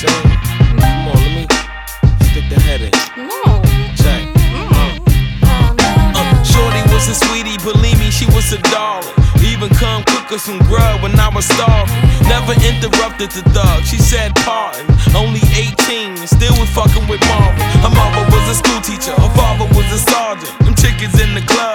saying? Come on, let me stick the head in. No. Check. Shorty was a sweetie, believe me, she was a darling. Even come cook us some grub when I was starving. Never interrupted the thug, she said pardon. Only 18, and still was fucking with Marvin. Her mother was a school teacher, her father was a sergeant. Them chickens in the club